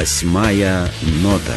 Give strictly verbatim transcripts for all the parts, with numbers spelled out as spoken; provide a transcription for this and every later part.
Восьмая нота.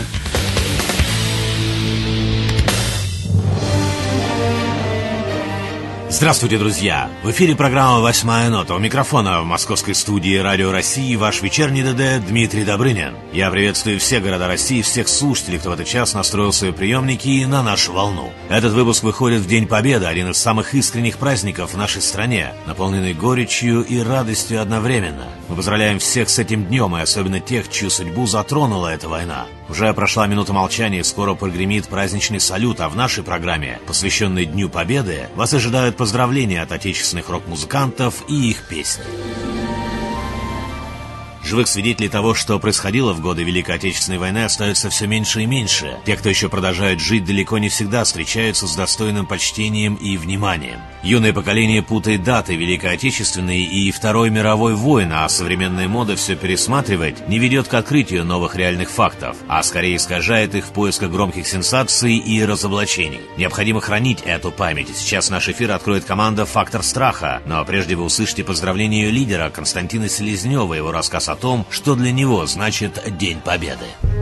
Здравствуйте, друзья! В эфире программа «Восьмая нота». У микрофона в московской студии Радио России ваш вечерний ДД Дмитрий Добрынин. Я приветствую все города России, всех слушателей, кто в этот час настроил свои приемники на нашу волну. Этот выпуск выходит в День Победы, один из самых искренних праздников в нашей стране, наполненный горечью и радостью одновременно. Мы поздравляем всех с этим днем, и особенно тех, чью судьбу затронула эта война. Уже прошла минута молчания, и скоро прогремит праздничный салют, а в нашей программе, посвященной Дню Победы, вас ожидают поздравления от отечественных рок-музыкантов и их песни. Живых свидетелей того, что происходило в годы Великой Отечественной войны, остается все меньше и меньше. Те, кто еще продолжают жить, далеко не всегда встречаются с достойным почтением и вниманием. Юное поколение путает даты Великой Отечественной и Второй мировой войн, а современная мода все пересматривать не ведет к открытию новых реальных фактов, а скорее искажает их в поисках громких сенсаций и разоблачений. Необходимо хранить эту память. Сейчас наш эфир откроет команда «Фактор страха», но прежде вы услышите поздравления ее лидера Константина Селезнева, его рассказ о о том, что для него значит День Победы.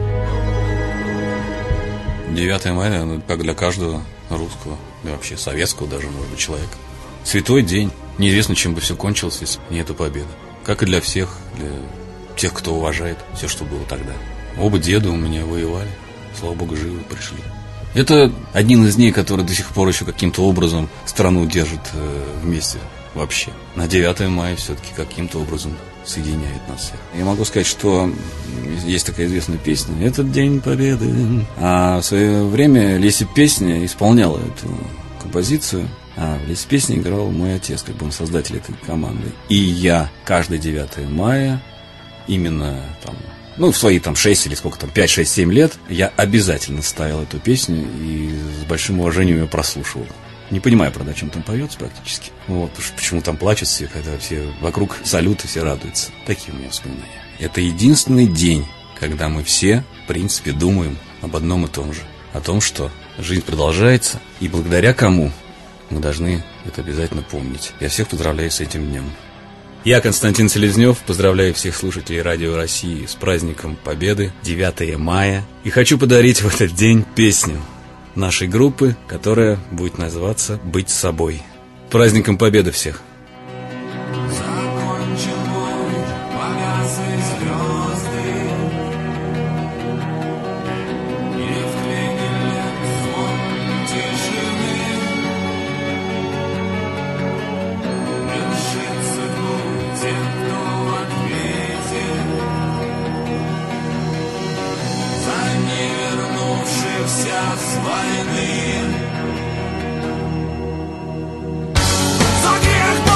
девятое мая, ну, как для каждого русского, да вообще советского даже, может быть, человека. Святой день. Неизвестно, чем бы все кончилось, если нету победы. Как и для всех, для тех, кто уважает все, что было тогда. Оба деда у меня воевали, слава богу, живы пришли. Это один из дней, который до сих пор еще каким-то образом страну держит э, вместе вообще. На девятое мая все-таки каким-то образом соединяет нас всех. Я могу сказать, что есть такая известная песня «Этот день победы». А в свое время Леся Песня исполняла эту композицию, а в Лесе Песне играл мой отец, как бы он создатель этой команды. И я каждое девятое мая именно там, ну, в свои там шесть или сколько там, пять, шесть, семь лет я обязательно ставил эту песню и с большим уважением ее прослушивал. Не понимаю, правда, о чем там поется практически. Вот, почему там плачут все, когда все вокруг салюты, все радуются. Такие у меня воспоминания. Это единственный день, когда мы все, в принципе, думаем об одном и том же. О том, что жизнь продолжается, и благодаря кому мы должны это обязательно помнить. Я всех поздравляю с этим днем. Я, Константин Селезнев, поздравляю всех слушателей Радио России с праздником Победы, девятое мая. И хочу подарить в этот день песню нашей группы, которая будет называться «Быть собой». С праздником Победы всех! С войны. За тех,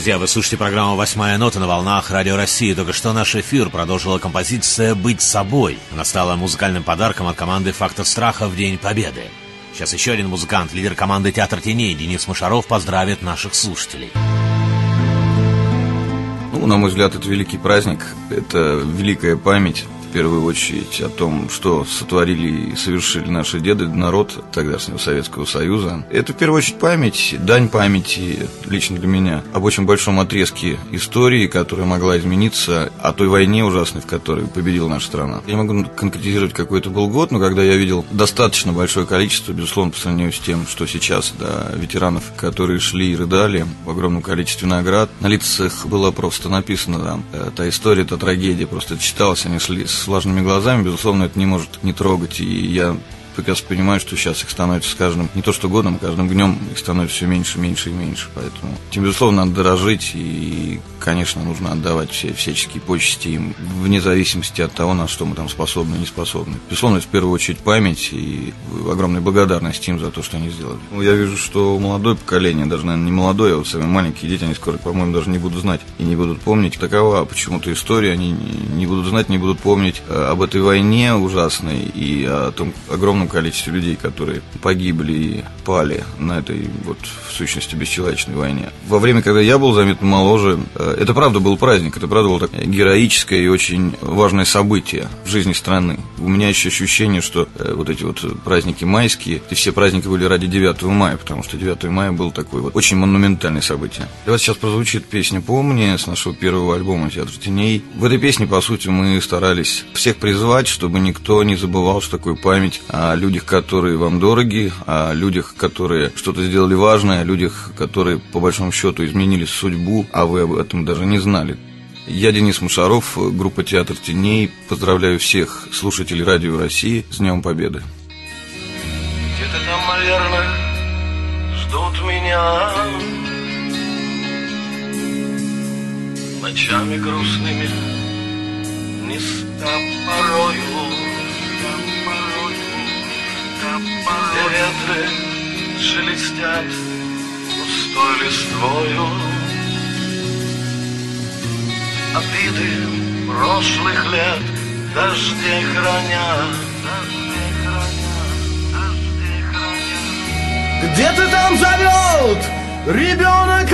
Друзья, вы слушаете программу «Восьмая нота» на волнах Радио России. Только что наш эфир продолжила композиция «Быть собой». Она стала музыкальным подарком от команды «Фактор страха» в День Победы. Сейчас еще один музыкант, лидер команды «Театр теней» Денис Мошаров поздравит наших слушателей. Ну, на мой взгляд, это великий праздник, это великая память, в первую очередь, о том, что сотворили и совершили наши деды, народ тогдашнего Советского Союза. Это, в первую очередь, память, дань памяти, лично для меня, об очень большом отрезке истории, которая могла измениться, о той войне ужасной, в которой победила наша страна. Я не могу конкретизировать, какой это был год, но когда я видел достаточно большое количество, безусловно, по сравнению с тем, что сейчас, да, ветеранов, которые шли и рыдали в огромном количестве наград, на лицах было просто написано там, та история, та трагедия, просто это читалось, они шли с влажными глазами, безусловно, это не может не трогать, и я прекрасно понимаю, что сейчас их становится с каждым, не то что годом, каждым днем их становится все меньше, меньше и меньше, поэтому тем, безусловно, надо дорожить, и, конечно, нужно отдавать все всяческие почести им, вне зависимости от того, на что мы там способны и не способны. Безусловно, это в первую очередь память и огромная благодарность им за то, что они сделали. Ну, я вижу, что молодое поколение, даже, наверное, не молодое, а вот самые маленькие дети, они скоро, по-моему, даже не будут знать и не будут помнить. Такова почему-то история, они не будут знать, не будут помнить об этой войне ужасной и о том огромном количестве людей, которые погибли и пали на этой, вот, в сущности, бесчеловечной войне. Во время, когда я был заметно моложе, это правда был праздник, это правда было такое героическое и очень важное событие в жизни страны. У меня еще ощущение, что вот эти вот праздники майские, и все праздники были ради девятого мая, потому что девятое мая было такое вот очень монументальное событие. Для вас сейчас прозвучит песня «Помни» с нашего первого альбома «Театр теней». В этой песне, по сути, мы старались всех призвать, чтобы никто не забывал, что такое память о людях, которые вам дороги, о людях, которые что-то сделали важное, о людях, которые, по большому счету, изменили судьбу, а вы об этом даже не знали. Я Денис Мошаров, группа «Театр теней». Поздравляю всех слушателей Радио России с Днем Победы. Где-то там, наверное, ждут меня ночами грустными, низко порою, где ветры шелестят пустой листвою, обиды прошлых лет дождей хранят. Где-то там зовет ребенок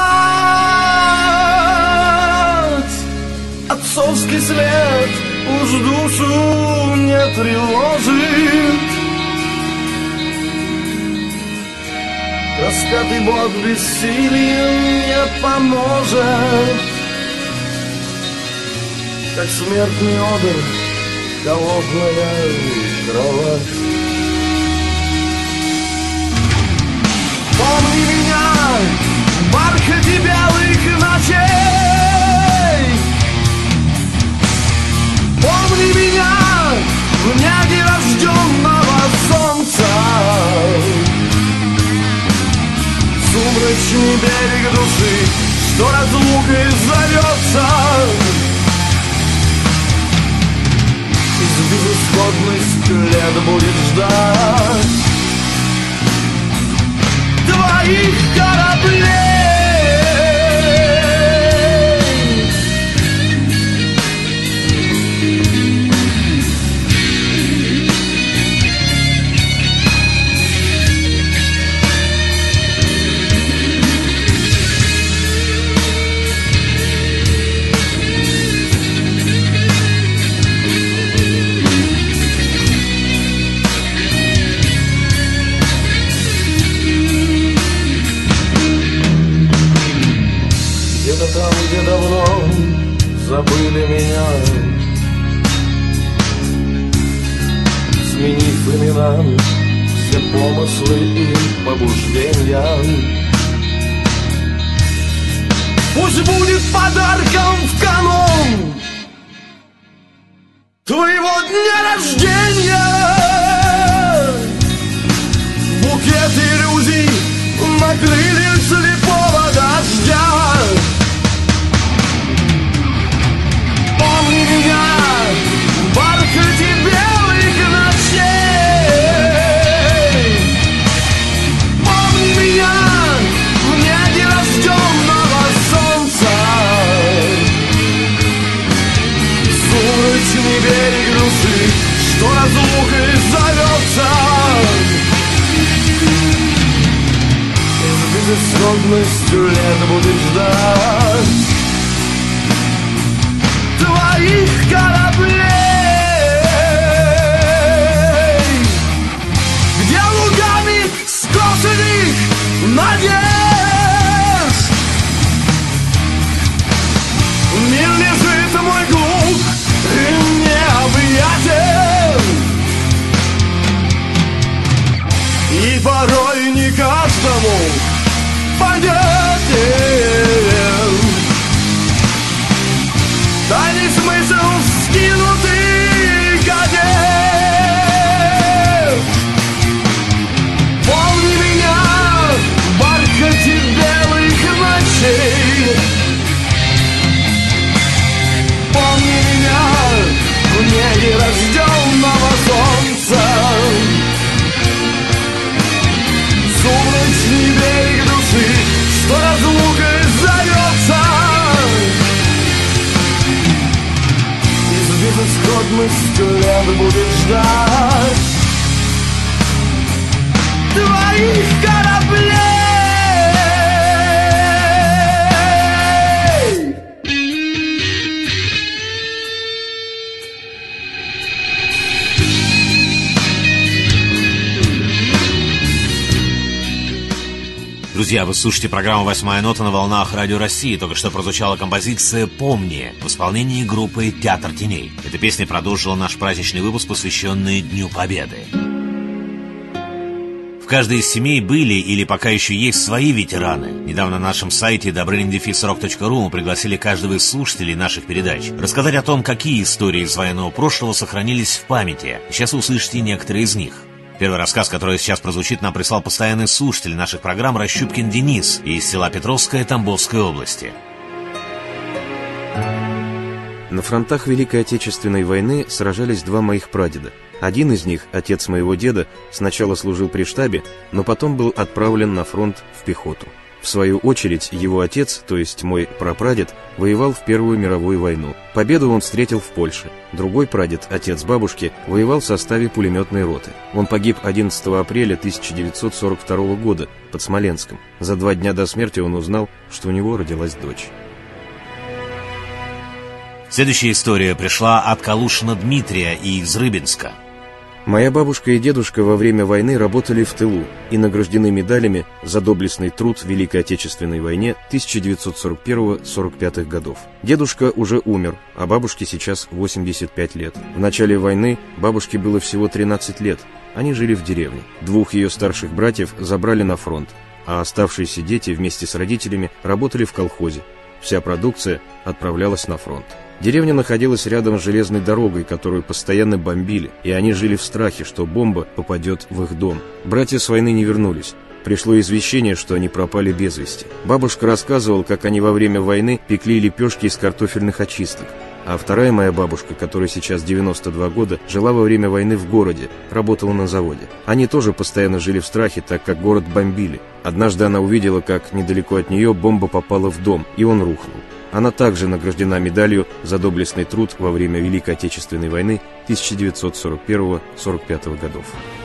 мать, отцовский след уж душу не тревожит. Распятый Бог бессилием не поможет, как смертный одр, холодная кровать. Помни меня в бархате белых ночей, помни меня в няге рожденного солнца. Сумрачный берег души, что разлукой зовется, из безысходности лет будет ждать твоих кораблей. Там, где давно забыли меня, сменив имена все помыслы и побуждения. Пусть будет подарком в канун твоего дня рождения букет иллюзий на крыльях слепого дождя. Помни меня в бархате белых ночей, помни меня в няге рожденного солнца. безысходностью лет будет ждать твоих кораблей, где лугами скошенных надежд мир лежит, мой глух и необъятен, и порой не каждому понятен тайный смысл скинутых одежд. Помни меня в бархате белых ночей, помни меня в небе рожденного солнца, сумрачный берег души, что разлукой зовется, и с безысходностью лет будет ждать твоих кораблей. Друзья, вы слушаете программу «Восьмая нота» на волнах Радио России. Только что прозвучала композиция «Помни» в исполнении группы «Театр теней». Эта песня продолжила наш праздничный выпуск, посвященный Дню Победы. В каждой из семей были или пока еще есть свои ветераны. Недавно на нашем сайте добрынин дефис рок точка ру мы пригласили каждого из слушателей наших передач рассказать о том, какие истории из военного прошлого сохранились в памяти. Сейчас вы услышите некоторые из них. Первый рассказ, который сейчас прозвучит, нам прислал постоянный слушатель наших программ Рощупкин Денис из села Петровское Тамбовской области. На фронтах Великой Отечественной войны сражались два моих прадеда. Один из них, отец моего деда, сначала служил при штабе, но потом был отправлен на фронт в пехоту. В свою очередь, его отец, то есть мой прапрадед, воевал в Первую мировую войну. Победу он встретил в Польше. Другой прадед, отец бабушки, воевал в составе пулеметной роты. Он погиб одиннадцатого апреля тысяча девятьсот сорок второго года под Смоленском. За два дня до смерти он узнал, что у него родилась дочь. Следующая история пришла от Калушина Дмитрия из Рыбинска. Моя бабушка и дедушка во время войны работали в тылу и награждены медалями за доблестный труд в Великой Отечественной войне тысяча девятьсот сорок первого — сорок пятого годов. Дедушка уже умер, а бабушке сейчас восемьдесят пять лет. В начале войны бабушке было всего тринадцать лет. Они жили в деревне. Двух ее старших братьев забрали на фронт, а оставшиеся дети вместе с родителями работали в колхозе. Вся продукция отправлялась на фронт. Деревня находилась рядом с железной дорогой, которую постоянно бомбили, и они жили в страхе, что бомба попадет в их дом. Братья с войны не вернулись. Пришло извещение, что они пропали без вести. Бабушка рассказывала, как они во время войны пекли лепешки из картофельных очисток. А вторая моя бабушка, которой сейчас девяносто два года, жила во время войны в городе, работала на заводе. Они тоже постоянно жили в страхе, так как город бомбили. Однажды она увидела, как недалеко от нее бомба попала в дом, и он рухнул. Она также награждена медалью за доблестный труд во время Великой Отечественной войны тысяча девятьсот сорок первого — сорок пятого годов.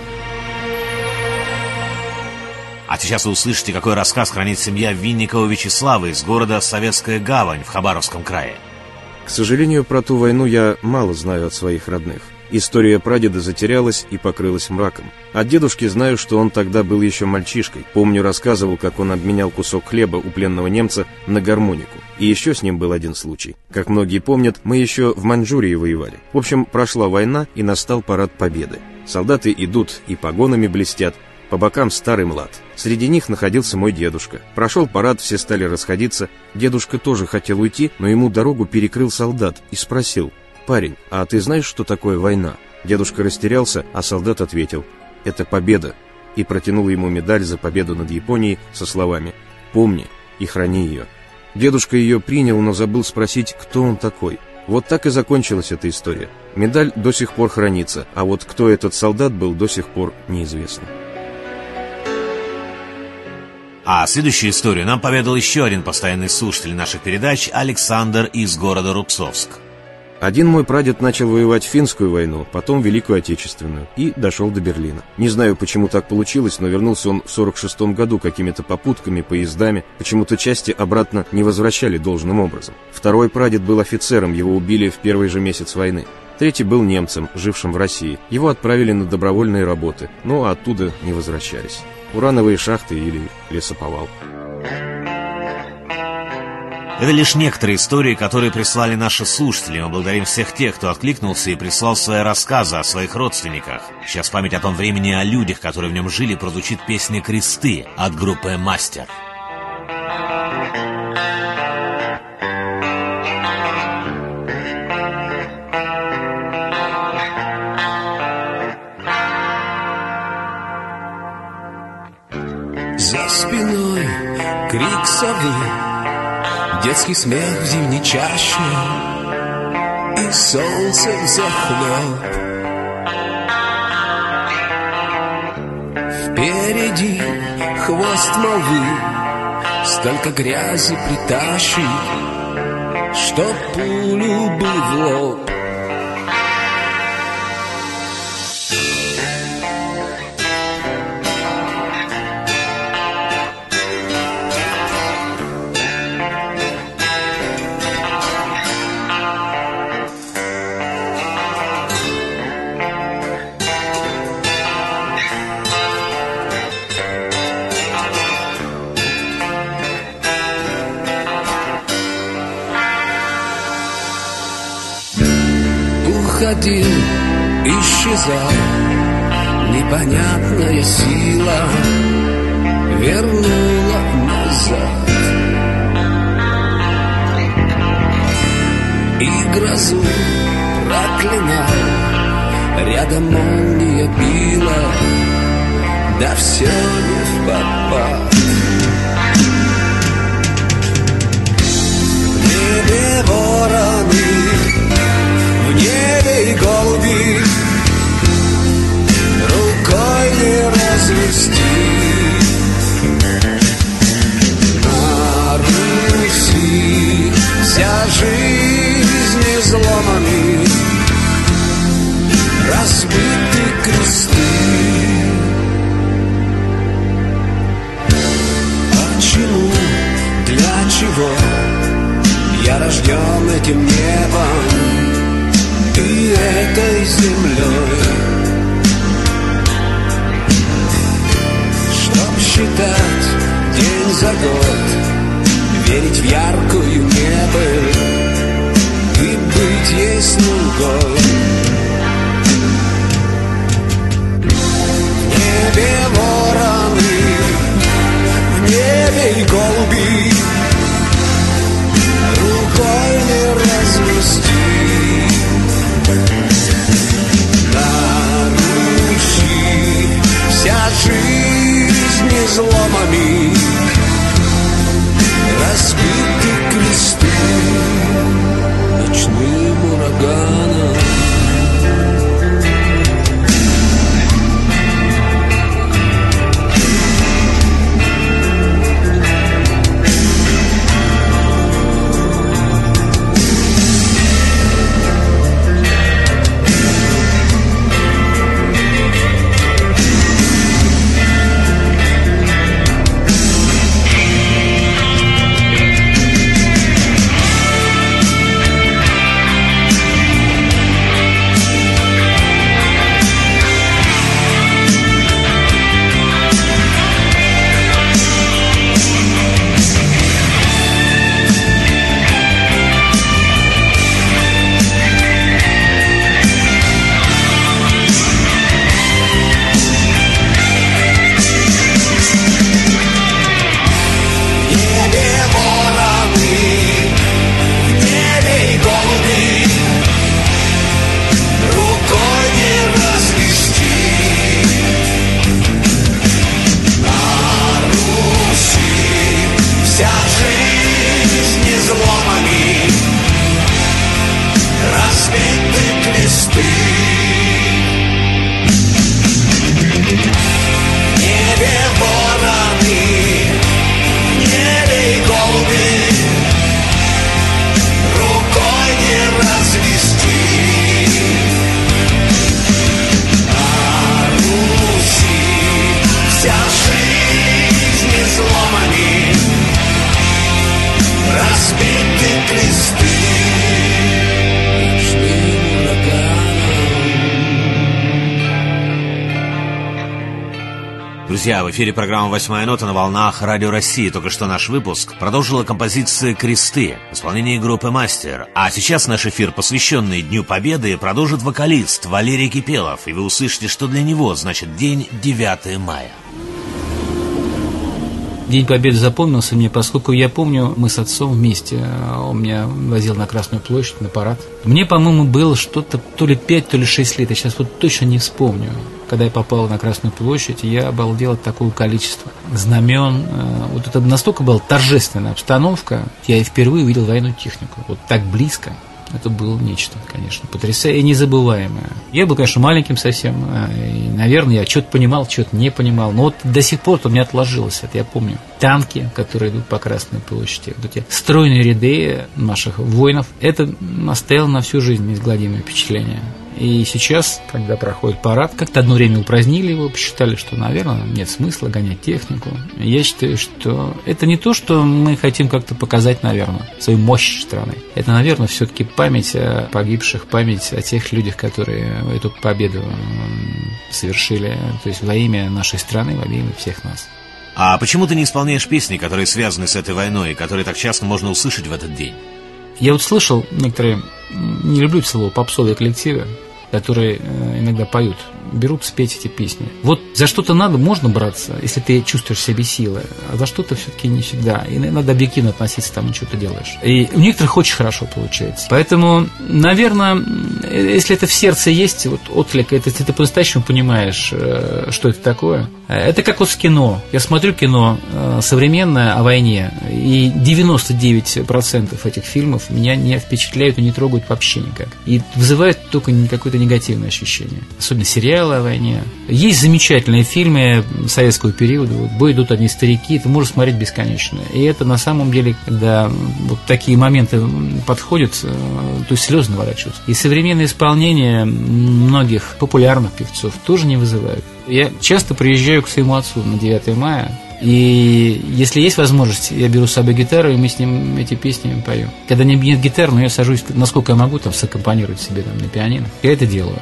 А сейчас вы услышите, какой рассказ хранит семья Винникова Вячеслава из города Советская Гавань в Хабаровском крае. К сожалению, про ту войну я мало знаю от своих родных. История прадеда затерялась и покрылась мраком. От дедушки знаю, что он тогда был еще мальчишкой. Помню, рассказывал, как он обменял кусок хлеба у пленного немца на гармонику. И еще с ним был один случай. Как многие помнят, мы еще в Маньчжурии воевали. В общем, прошла война, и настал парад победы. Солдаты идут и погонами блестят, по бокам старый млад. Среди них находился мой дедушка. Прошел парад, все стали расходиться. Дедушка тоже хотел уйти, но ему дорогу перекрыл солдат и спросил: «Парень, а ты знаешь, что такое война?» Дедушка растерялся, а солдат ответил: «Это победа», и протянул ему медаль за победу над Японией со словами: «Помни и храни ее». Дедушка ее принял, но забыл спросить, кто он такой. Вот так и закончилась эта история. Медаль до сих пор хранится, а вот кто этот солдат был, до сих пор неизвестно. А следующую историю нам поведал еще один постоянный слушатель наших передач, Александр из города Рубцовск. Один мой прадед начал воевать Финскую войну, потом Великую Отечественную, и дошел до Берлина. Не знаю, почему так получилось, но вернулся он в сорок шестом году какими-то попутками, поездами. Почему-то части обратно не возвращали должным образом. Второй прадед был офицером, его убили в первый же месяц войны. Третий был немцем, жившим в России. Его отправили на добровольные работы, но оттуда не возвращались. Урановые шахты или лесоповал. Это лишь некоторые истории, которые прислали наши слушатели. Мы благодарим всех тех, кто откликнулся и прислал свои рассказы о своих родственниках. Сейчас в память о том времени и о людях, которые в нем жили, прозвучит песня «Кресты» от группы «Мастер». За спиной крик совы, детский смех в зимней чаще, и солнце взахлеб. Впереди хвост молвы, столько грязи притащит, что пулю бы в лоб. Уходил, исчезал, непонятная сила вернула назад. И грозу проклинал, рядом молния била, да все не впопад. В небе вороны, в небе и голуби, рукой не развести. На Руси вся жизнь изломами, разбиты кресты. Почему, для чего я рожден этим небом и этой землей, чтоб считать день за год, верить в яркую небо и быть ей слугой. В небе вороны, в небе и голуби, рукой не развести. На Руси вся жизнь изломами, разбиты кресты ночным ураганом. Друзья, в эфире программа «Восьмая нота» на волнах Радио России. Только что наш выпуск продолжила композиция «Кресты» в исполнении группы «Мастер». А сейчас наш эфир, посвященный Дню Победы, продолжит вокалист Валерий Кипелов. И вы услышите, что для него значит день девятое мая. День Победы запомнился мне, поскольку я помню, мы с отцом вместе, он меня возил на Красную площадь, на парад. Мне, по-моему, было что-то то ли пять, то ли шесть лет, я сейчас вот точно не вспомню. Когда я попал на Красную площадь, я обалдел от такого количества знамен. Вот это настолько была торжественная обстановка, я и впервые увидел военную технику, вот так близко. Это было нечто, конечно, потрясающее и незабываемое. Я был, конечно, маленьким совсем, и, наверное, я что-то понимал, что-то не понимал, но вот до сих пор у меня отложилось это, я помню. Танки, которые идут по Красной площади, вот эти стройные ряды наших воинов, это оставило на всю жизнь неизгладимое впечатление. И сейчас, когда проходит парад, как-то одно время упразднили его, посчитали, что, наверное, нет смысла гонять технику. Я считаю, что это не то, что мы хотим как-то показать, наверное, свою мощь страны. Это, наверное, все-таки память о погибших, память о тех людях, которые эту победу совершили, то есть во имя нашей страны, во имя всех нас. А почему ты не исполняешь песни, которые связаны с этой войной, и которые так часто можно услышать в этот день? Я вот слышал некоторые, не люблю слово, попсовые коллективы, которые иногда поют, берут спеть эти песни. Вот за что-то надо, можно браться, если ты чувствуешь в себе силы, а за что-то все-таки не всегда. И надо объективно относиться к тому, что ты делаешь. И у некоторых очень хорошо получается. Поэтому, наверное, если это в сердце есть, вот отклик, это, если ты по-настоящему понимаешь, что это такое, это как вот в кино. Я смотрю кино современное о войне, и девяносто девять процентов этих фильмов меня не впечатляют и не трогают вообще никак. И вызывают только какое-то негативное ощущение. Особенно сериалы о войне. Есть замечательные фильмы советского периода. Вот, «Бой идут одни старики», ты можешь смотреть бесконечно. И это на самом деле, когда вот такие моменты подходят, то есть слезы наворачиваются. И современное исполнение многих популярных певцов тоже не вызывают. Я часто приезжаю к своему отцу на девятое мая, и если есть возможность, я беру с собой гитару, и мы с ним эти песни поем. Когда нет гитары, но я сажусь, насколько я могу, там, саккомпанировать себе там, на пианино, я это делаю.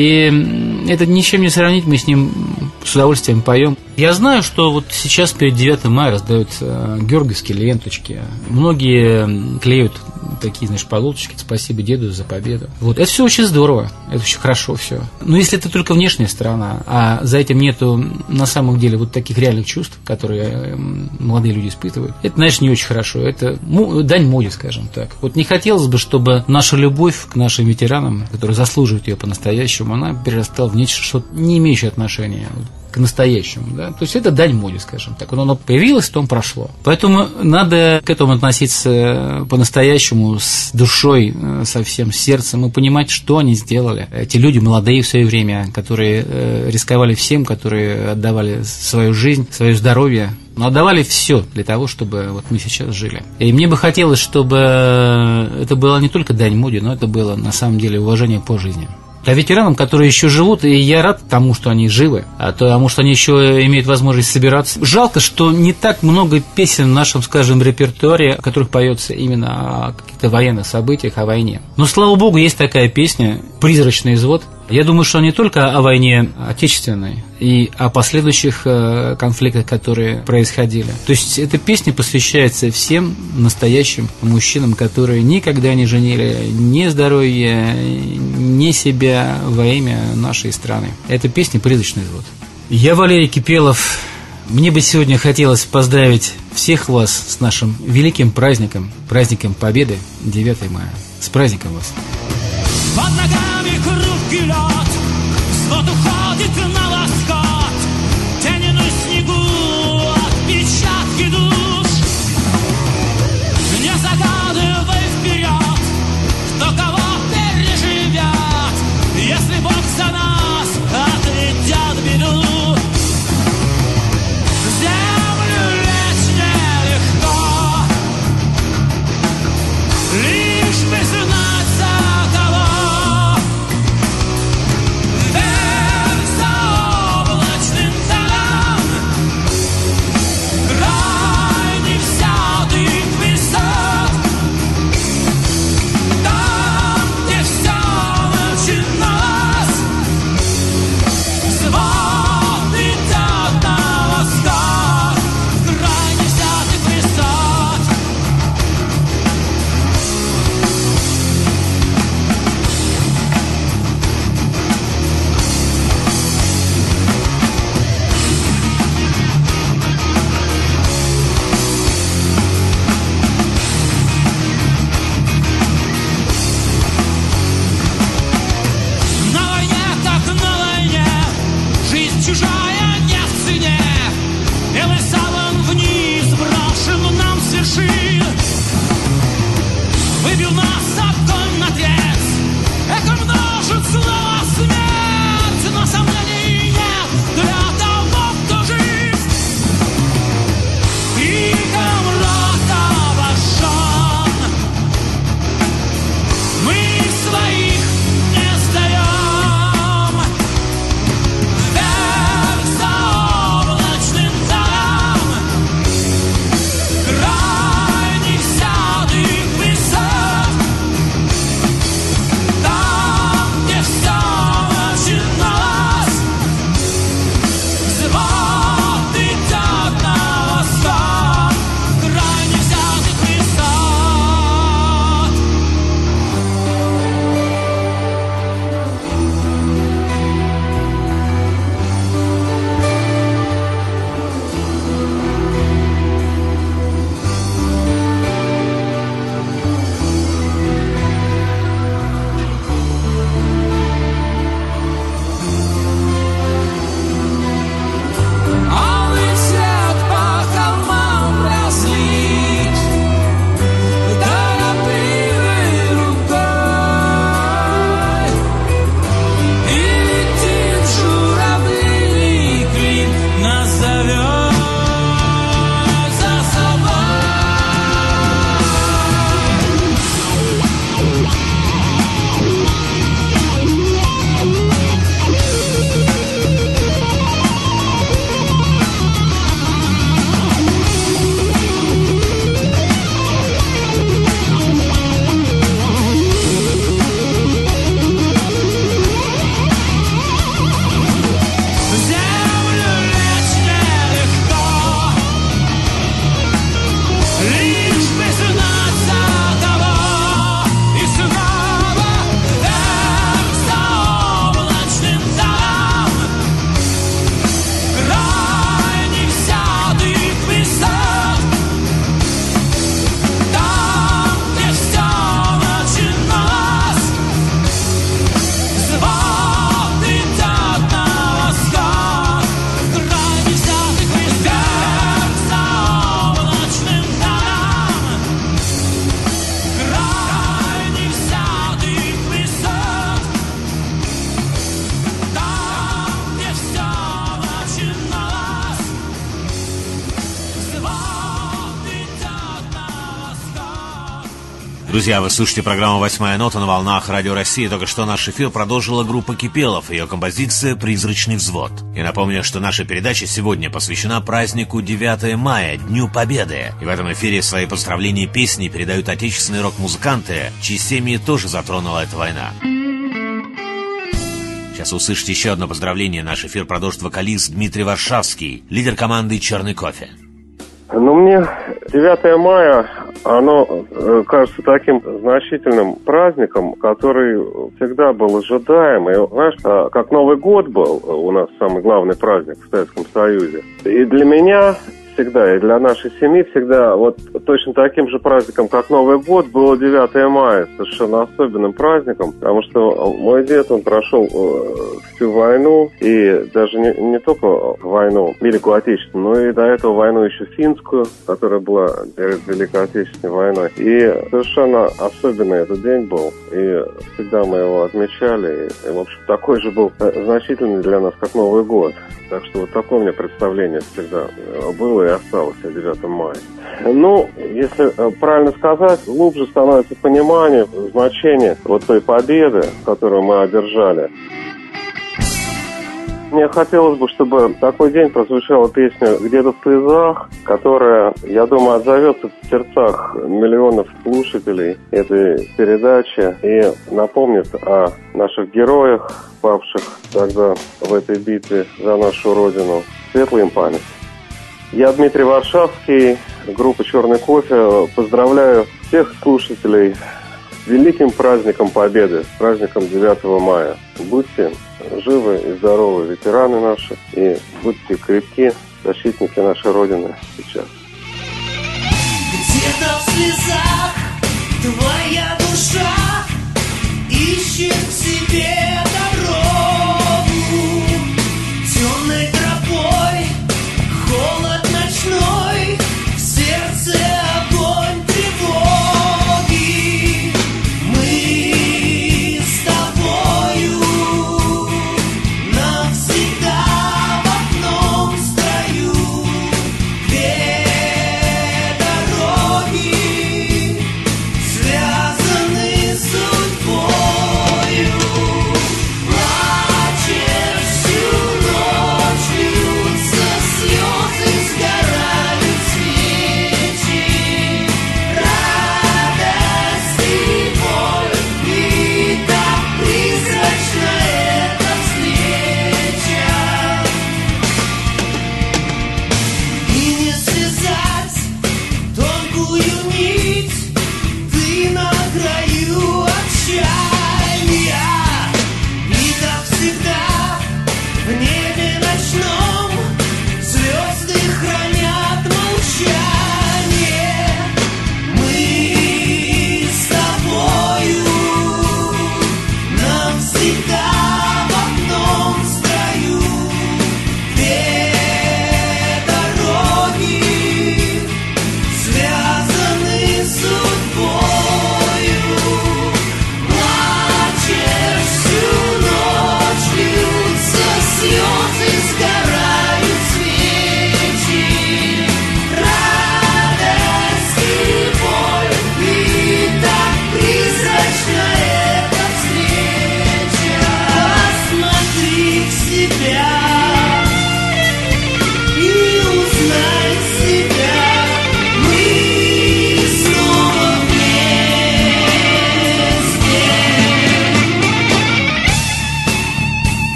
И это ничем не сравнить, мы с ним с удовольствием поем. Я знаю, что вот сейчас перед девятым мая раздают э, георгиевские ленточки. Многие клеют такие, знаешь, полоточки. Спасибо деду за победу. Вот. Это все очень здорово. Это очень хорошо все. Но если это только внешняя сторона, а за этим нету на самом деле вот таких реальных чувств, которые молодые люди испытывают, это, знаешь, не очень хорошо. Это дань моде, скажем так. Вот не хотелось бы, чтобы наша любовь к нашим ветеранам, которые заслуживают ее по-настоящему, она перерастала в нечто, что не имеющее отношения к настоящему, да, то есть это дань моде, скажем так, оно появилось, то прошло. Поэтому надо к этому относиться по-настоящему, с душой, со всем сердцем и понимать, что они сделали. Эти люди молодые в свое время, которые рисковали всем, которые отдавали свою жизнь, свое здоровье, но отдавали все для того, чтобы вот мы сейчас жили. И мне бы хотелось, чтобы это была не только дань моде, но это было на самом деле уважение по жизни. А ветеранам, которые еще живут, и я рад тому, что они живы, а потому что они еще имеют возможность собираться. Жалко, что не так много песен в нашем, скажем, репертуаре, о которых поется именно о каких-то военных событиях, о войне. Но, слава богу, есть такая песня «Призрачный извод». Я думаю, что не только о войне отечественной и о последующих конфликтах, которые происходили. То есть эта песня посвящается всем настоящим мужчинам, которые никогда не женили ни здоровья, ни себя во имя нашей страны. Эта песня «Призрачный извод». Я Валерий Кипелов. Мне бы сегодня хотелось поздравить всех вас с нашим великим праздником, праздником Победы, девятое мая. С праздником вас! Под ногами хрупкий лед, взвод уходит на восход, тени на снегу, отпечатки душ. Не загадывай вперед, кто кого переживет, если Бог за нас отведет беду. Землю лечь нелегко, лишь бы знать, за кого. Верь в Друзья, вы слушаете программу «Восьмая нота» на волнах Радио России. Только что наш эфир продолжила группа Кипелов, ее композиция «Призрачный взвод». И напомню, что наша передача сегодня посвящена празднику девятое мая, Дню Победы. И в этом эфире свои поздравления и песни передают отечественные рок-музыканты, чьи семьи тоже затронула эта война. Сейчас услышите еще одно поздравление. Наш эфир продолжит вокалист Дмитрий Варшавский, лидер команды «Черный кофе». Ну, мне девятое мая, оно э, кажется таким значительным праздником, который всегда был ожидаем. И, знаешь, а, как Новый год был у нас самый главный праздник в Советском Союзе. И для меня всегда, и для нашей семьи всегда вот точно таким же праздником, как Новый год, было девятое мая, совершенно особенным праздником, потому что мой дед, он прошел всю войну, и даже не, не только войну Великую Отечественную, но и до этого войну еще финскую, которая была перед Великой Отечественной войной. И совершенно особенный этот день был, и всегда мы его отмечали, и, в общем, такой же был значительный для нас, как Новый год. Так что вот такое у меня представление всегда было и осталось о девятом мая. Ну, если правильно сказать, глубже становится понимание значения вот той победы, которую мы одержали. Мне хотелось бы, чтобы в такой день прозвучала песня «Где-то в слезах», которая, я думаю, отзовется в сердцах миллионов слушателей этой передачи и напомнит о наших героях, павших тогда в этой битве за нашу Родину. Светлая им память. Я Дмитрий Варшавский, группа «Черный кофе». Поздравляю всех слушателей с великим праздником Победы, с праздником девятого мая. Будьте живы и здоровы, ветераны наши, и будьте крепки, защитники нашей Родины сейчас. Где-то в слезах твоя душа ищет к себе дорогу, темной тропой, холод ночной, в сердце огонь тревоги. Мы с тобою навсегда в одном строю, две дороги связаны судьбою.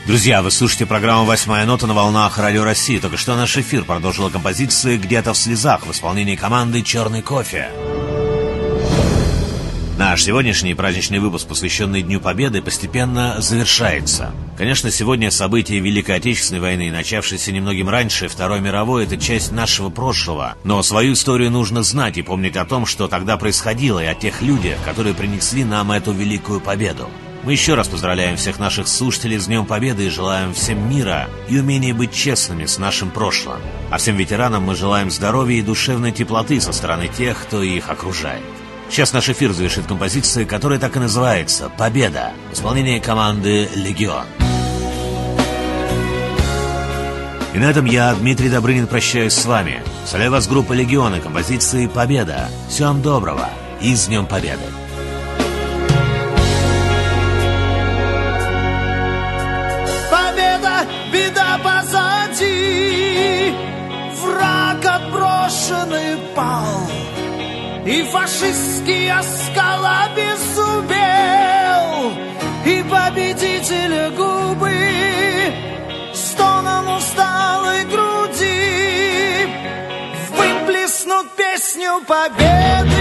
Друзья, вы слушаете программу «Восьмая нота» на волнах Радио России. Только что наш эфир продолжила композиция «Где-то в слезах» в исполнении команды «Черный кофе». Наш сегодняшний праздничный выпуск, посвященный Дню Победы, постепенно завершается. Конечно, сегодня события Великой Отечественной войны, начавшиеся немногим раньше, Второй мировой, это часть нашего прошлого. Но свою историю нужно знать и помнить о том, что тогда происходило, и о тех людях, которые принесли нам эту великую победу. Мы еще раз поздравляем всех наших слушателей с Днем Победы и желаем всем мира и умения быть честными с нашим прошлым. А всем ветеранам мы желаем здоровья и душевной теплоты со стороны тех, кто их окружает. Сейчас наш эфир завершит композиция, которая так и называется «Победа» в исполнении команды «Легион». И на этом я, Дмитрий Добрынин, прощаюсь с вами. Салю вас группа «Легион» и композиции «Победа». Всего вам доброго и с Днем Победы! Беда позади, враг отброшенный пал, и фашистский оскал обеззубел, и победителя губы стоном усталой груди выплеснут песню победы.